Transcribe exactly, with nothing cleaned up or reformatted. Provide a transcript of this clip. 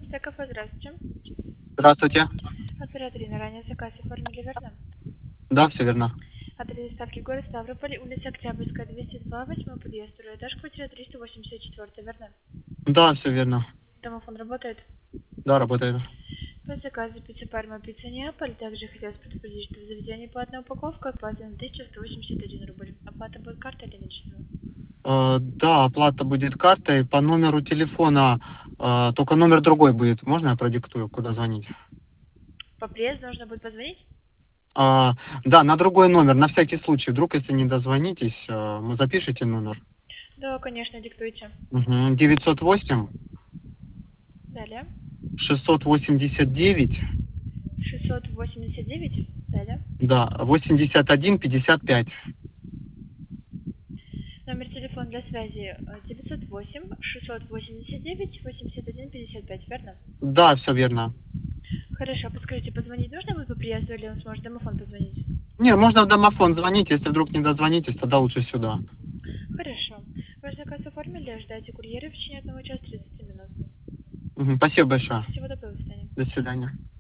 Кафе, здравствуйте. Здравствуйте. Оператор на ранее заказ оформили, верно? Да, все верно. Адрес доставки город Ставрополь, улица Октябрьская, двести два, восьмой подъезд, второй этаж, квартира триста восемьдесят четыре, верно? Да, все верно. Домофон работает? Да, работает. По заказу пицца Парма, пицца Неаполь. Также хотелось предупредить, что в заведении платная упаковка оплата на тысяча сто восемьдесят один рубль. Оплата будет картой или наличными? Э, да, оплата будет картой по номеру телефона, э, только номер другой будет. Можно я продиктую, куда звонить? По приезду нужно будет позвонить? А, да, на другой номер, на всякий случай. Вдруг, если не дозвонитесь, э, вы запишите номер. Да, конечно, диктуйте. Угу. девятьсот восемь Далее. шестьсот восемьдесят девять, шестьсот восемьдесят девять. Далее. да, восемьдесят один пятьдесят пять. Номер телефона для связи девятьсот восемь шестьсот восемьдесят девять восемьдесят один пятьдесят пять, верно? Да, все верно. Хорошо, подскажите, позвонить нужно будет по приезду или он сможет домофон позвонить? Не, можно в домофон звонить, если вдруг не дозвонитесь, тогда лучше сюда. Хорошо. Ваш заказ оформили, ждайте курьера в течение одного часа тридцати минут. Угу. Спасибо большое. Всего доброго, до свидания. До свидания.